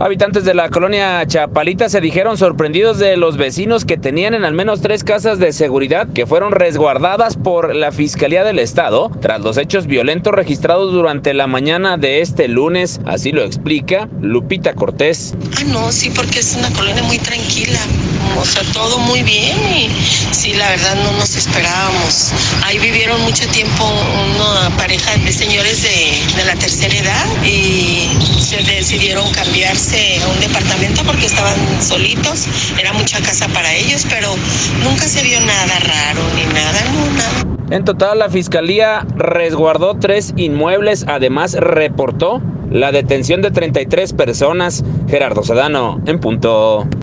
Habitantes de la colonia Chapalita se dijeron sorprendidos de los vecinos que tenían en al menos 3 casas de seguridad que fueron resguardadas por la Fiscalía del Estado tras los hechos violentos registrados durante la mañana de este lunes. Así lo explica Lupita Cortés. No, sí, porque es una colonia muy tranquila, o sea, todo muy bien y sí, la verdad no nos esperábamos. Ahí vivieron mucho tiempo una pareja de señores de la tercera edad y se decidieron cambiarse a un departamento porque estaban solitos, era mucha casa para ellos, pero nunca se vio nada raro ni nada, no, nada. En total, la Fiscalía resguardó 3 inmuebles, además reportó la detención de 33 personas. Gerardo Sedano, en punto.